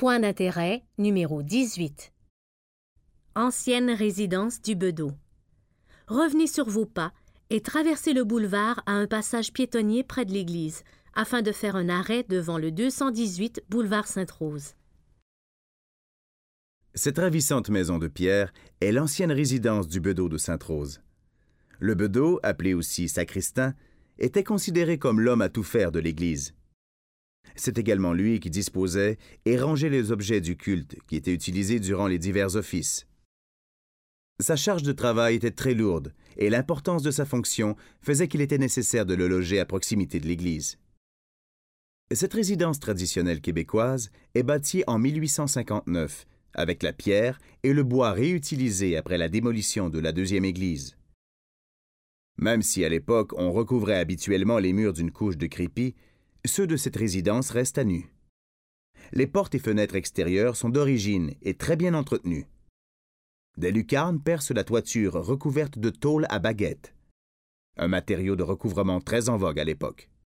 Point d'intérêt numéro 18. Ancienne résidence du Bedeau. Revenez sur vos pas et traversez le boulevard à un passage piétonnier près de l'église, afin de faire un arrêt devant le 218 boulevard Sainte-Rose. Cette ravissante maison de pierre est l'ancienne résidence du Bedeau de Sainte-Rose. Le Bedeau, appelé aussi sacristain, était considéré comme l'homme à tout faire de l'Église. C'est également lui qui disposait et rangeait les objets du culte qui étaient utilisés durant les divers offices. Sa charge de travail était très lourde et l'importance de sa fonction faisait qu'il était nécessaire de le loger à proximité de l'Église. Cette résidence traditionnelle québécoise est bâtie en 1859 avec la pierre et le bois réutilisés après la démolition de la deuxième église. Même si à l'époque on recouvrait habituellement les murs d'une couche de crépi, ceux de cette résidence restent à nu. Les portes et fenêtres extérieures sont d'origine et très bien entretenues. Des lucarnes percent la toiture recouverte de tôle à baguettes, un matériau de recouvrement très en vogue à l'époque.